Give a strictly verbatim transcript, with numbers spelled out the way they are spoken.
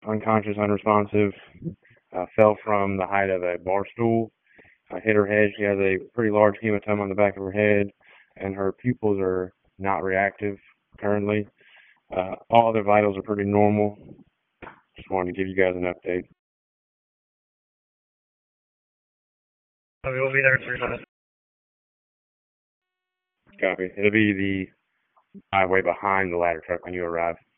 unconscious, unresponsive, uh, fell from the height of a bar stool, uh, hit her head. She has a pretty large hematoma on the back of her head, and her pupils are not reactive currently. Uh, all other vitals are pretty normal. Just wanted to give you guys an update. We will be there in three minutes. Copy. It'll be the highway behind the ladder truck when you arrive.